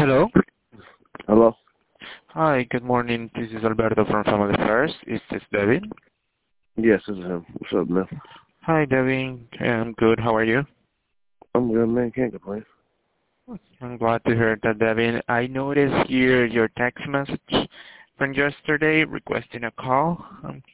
Hello. Hello? Hi, good morning. This is Alberto from Family First. Is this Devin? Yes, this is him. What's up, man? Hi, Devin. I'm good. How are you? I'm good, man. Can't complain. I'm glad to hear that, Devin. I noticed here your text message from yesterday requesting a call.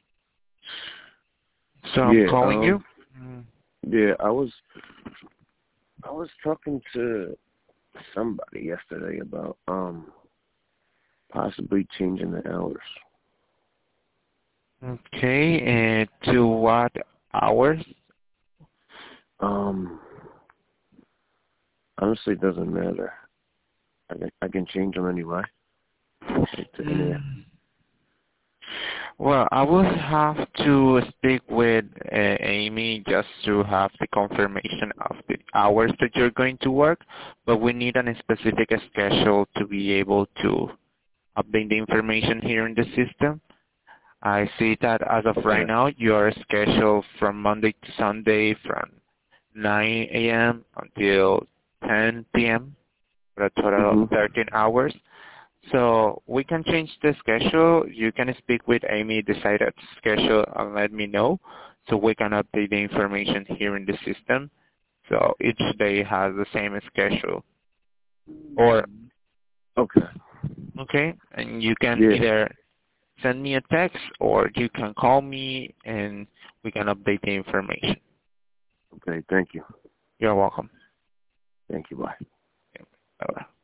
So I'm Yeah, calling you. Mm, yeah, I was talking to somebody yesterday about possibly changing the hours. Okay, and to what hours? Um, Honestly, it doesn't matter. I can change them anyway. Like to any. Mm. Well, I will have to speak with Amy just to have the confirmation of the hours that you're going to work, but we need a specific schedule to be able to update the information here in the system. I see that as of right Okay. now, you're scheduled from Monday to Sunday from 9 a.m. until 10 p.m. for a total of Mhm. 13 hours. So we can change the schedule. You can speak with Amy, decide a schedule, and let me know so we can update the information here in the system. So each day has the same schedule. Or, Okay. okay, and you can Yeah. either send me a text or you can call me and we can update the information. Okay. Thank you. You're welcome. Thank you. Bye. Bye-bye.